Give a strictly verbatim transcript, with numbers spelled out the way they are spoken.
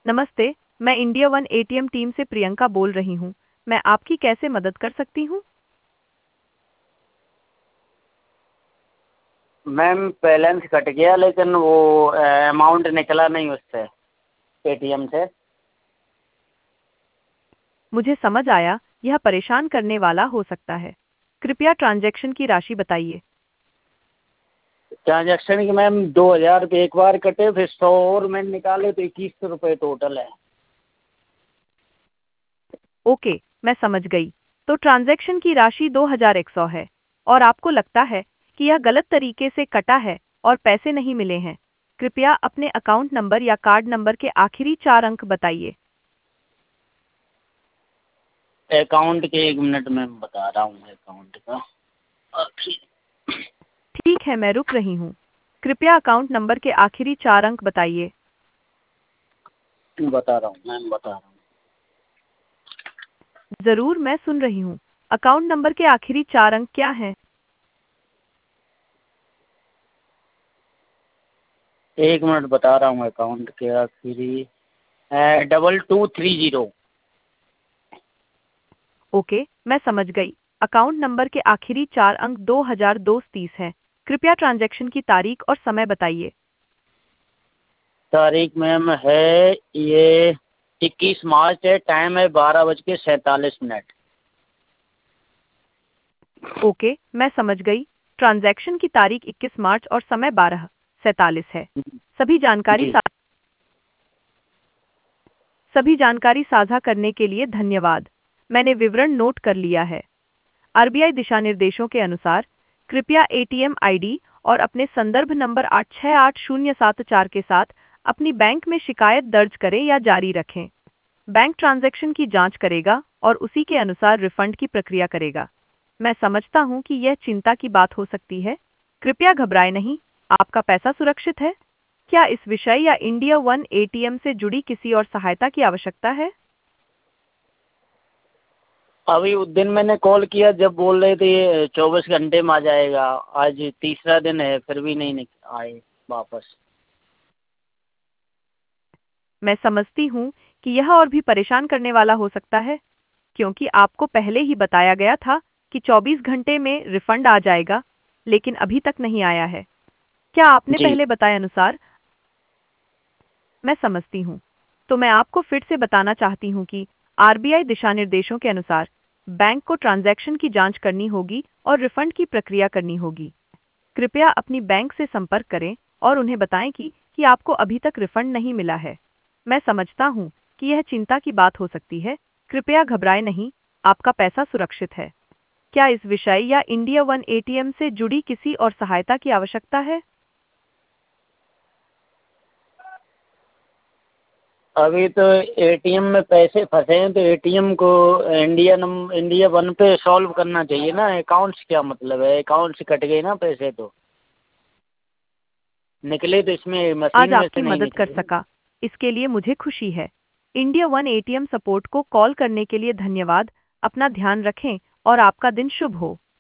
नमस्ते, मैं India one ATM team से प्रियंका बोल रही हूँ। मैं आपकी कैसे मदद कर सकती हूँ? मैम बैलेंस कट गया लेकिन वो अमाउंट निकला नहीं उससे पेटीएम से। मुझे समझ आया, यह परेशान करने वाला हो सकता है। कृपया ट्रांजैक्शन की राशि बताइए। ट्रांजैक्शन की मैम दो हज़ार रुपये एक बार कटे, फिर सौ और मैंने निकाले तो इक्कीस सौ रुपये टोटल है। ओके, मैं समझ गई। तो ट्रांजैक्शन की राशि दो हजार एक सौ है और आपको लगता है कि यह गलत तरीके से कटा है और पैसे नहीं मिले हैं। कृपया अपने अकाउंट नंबर या कार्ड नंबर के आखिरी चार अंक बताइए। अकाउंट के एक मिनट में बता रहा हूँ अकाउंट का। ठीक है, मैं रुक रही हूँ। कृपया अकाउंट नंबर के आखिरी चार अंक बताइए। बता रहा हूँ मैम बता रहा हूँ। जरूर, मैं सुन रही हूँ। अकाउंट नंबर के आखिरी चार अंक क्या हैं? एक मिनट बता रहा हूँ अकाउंट के आखिरी double two three zero. Okay, मैं समझ गई। अकाउंट नंबर के आखिरी चार अंक दो हजार दो सौ तीस हैं। कृपया ट्रांजैक्शन की तारीख और समय बताइए। तारीख मैम है ये इक्कीस मार्च है, टाइम है बारह बज के सैंतालीस मिनट। ओके, मैं समझ गई। ट्रांजैक्शन की तारीख इक्कीस मार्च और समय बारह सैंतालीस है। सभी जानकारी जी। सा... सभी जानकारी साझा करने के लिए धन्यवाद। मैंने विवरण नोट कर लिया है। आरबीआई दिशा निर्देशों के अनुसार कृपया एटीएम आईडी और अपने संदर्भ नंबर आठ छह आठ शून्य सात चार के साथ अपनी बैंक में शिकायत दर्ज करें या जारी रखें। बैंक ट्रांजैक्शन की जांच करेगा और उसी के अनुसार रिफंड की प्रक्रिया करेगा। मैं समझता हूं कि यह चिंता की बात हो सकती है। कृपया घबराएं नहीं, आपका पैसा सुरक्षित है। क्या इस विषय या इंडिया वन एटीएम से जुड़ी किसी और सहायता की आवश्यकता है? अभी उस दिन मैंने कॉल किया जब बोल रहे थे चौबीस घंटे में आ जाएगा, आज तीसरा दिन है फिर भी नहीं निक- आए वापस। मैं समझती हूँ कि यह और भी परेशान करने वाला हो सकता है, क्योंकि आपको पहले ही बताया गया था कि चौबीस घंटे में रिफंड आ जाएगा, लेकिन अभी तक नहीं आया है। क्या आपने जी। पहले बताए अनुसार? मैं समझती हूँ। तो मैं आपको फिर से बताना चाहती हूँ कि आरबीआई दिशा निर्देशों के अनुसार बैंक को ट्रांजैक्शन की जांच करनी होगी और रिफंड की प्रक्रिया करनी होगी। कृपया अपनी बैंक से संपर्क करें और उन्हें बताएं कि, कि आपको अभी तक रिफंड नहीं मिला है। मैं समझता हूँ कि यह चिंता की बात हो सकती है। कृपया घबराएं नहीं, आपका पैसा सुरक्षित है। क्या इस विषय या इंडिया वन एटीएम से जुड़ी किसी और सहायता की आवश्यकता है? अभी तो एटीएम में पैसे फंसे हैं तो एटीएम को इंडिया नंबर इंडिया वन पे सॉल्व करना चाहिए ना। अकाउंट से क्या मतलब है, अकाउंट से कट गए ना पैसे तो निकले तो इसमें आज मशीन में से आपकी नहीं मदद कर निकले ना। सका, इसके लिए मुझे खुशी है। इंडिया वन एटीएम सपोर्ट को कॉल करने के लिए धन्यवाद। अपना ध्यान रखें और आपका दिन शुभ हो।